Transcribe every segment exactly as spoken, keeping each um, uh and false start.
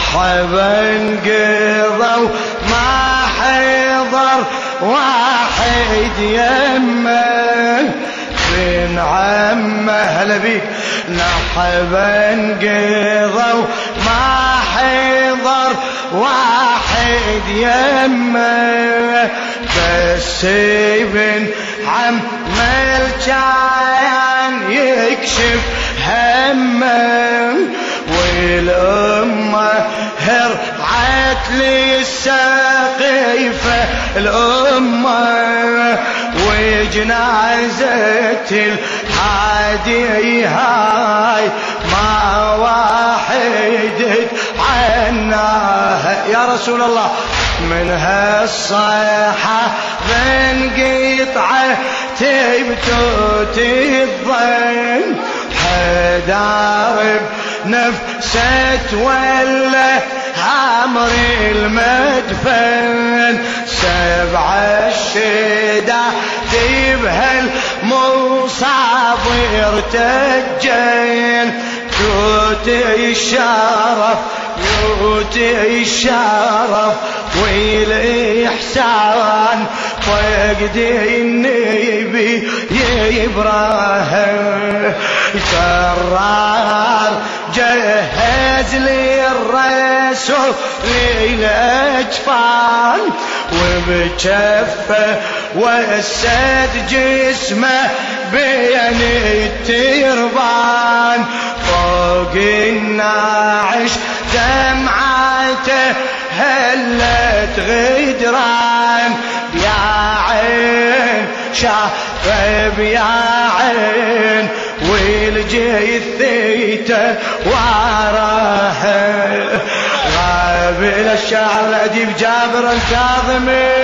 نحبا قضوا ما حضر واحد يمه بن عمه هلا بيك. نحبا قضوا ما حضر واحد يمه بس ابن عم الجايان يكشف همه والأمة هرعت للسقيفة الأمة وجنازة الحادي هاي ما واحد عناها يا رسول الله من هالصيحة بنقطعه تبتوت الظن حدارب نفسه ولا عمر المدفن سبع الشدة بها المصاب يرتجل توتي الشرف يوتي الشرف والإحسان فقد النبي يبراهيم جرار جهز للرسول للأجفان وبجفه وسد جسمه بين التربان فوق الناعش دمعته هلت غدران يا عين شافه يا عين والجثيته وراه غاب إلى الشاعر الأديب جابر الكاظمي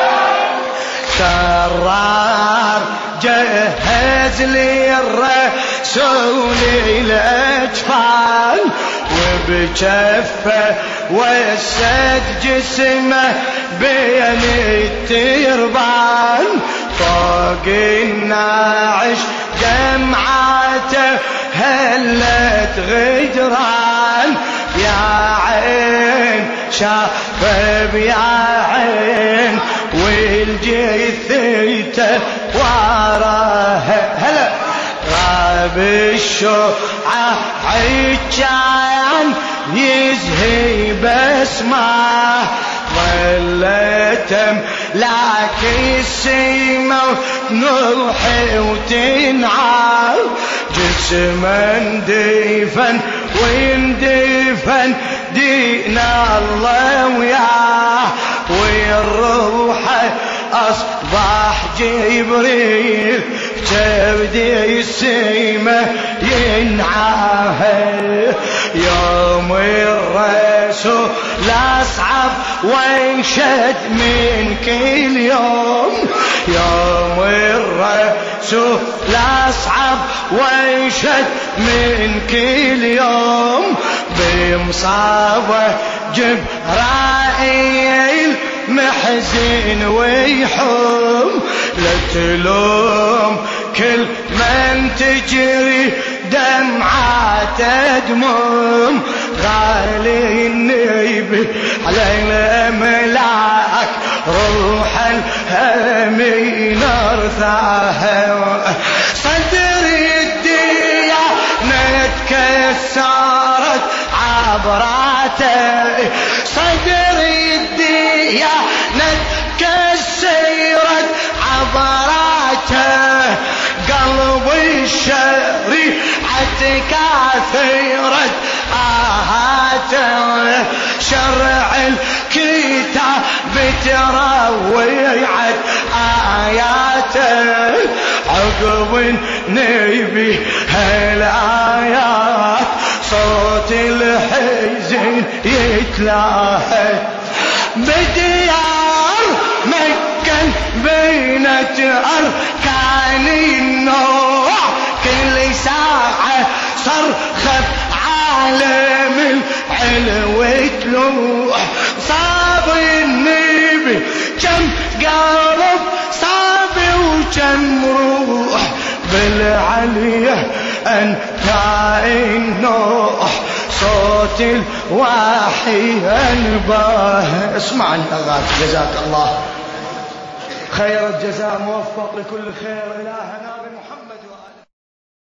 كرار جهز للرسول الأجفان وبجفه وسد جسمه بين التربان فوق الناعش دمعاته هلت غدران يا عين شافه يا عين والجثيته وراه هلا غاب الشوعة عجان يزهي بسمه ظلتم لك السيمة نروحي وتنعال جسما دفن ويندفن دين الله وياه والروح أصبح جبريل جبدي السيمة ينعاه يوم الرسول أصعب وانشد من كل يوم يوم الرسول أصعب وانشد من كل يوم بمصابة جبرائيل محزن ويحوم لا تلوم كل من تجري دمعة دموم غالي النبي على الأملاك روح الهمين ارثاها صدري الديانة تكسرت عبراته صدري الديانة تكسرت عبراته قلب الشريعة كاثرت آهاته شرع الكتاب ترويعت آياته عقب النبي هالآيات صوت الحزن يتلاهى بديار مكة بينت أركان النوع كل ساعة صرخة عالم العلو تلوح صاب النبي كم قلب صاب وكم روح بالعلية أنت النوح صوت الوحي انباه. اسمعني أغاث، جزاك الله خير الجزاء، موفق لكل خير. إلهنا بمحمد.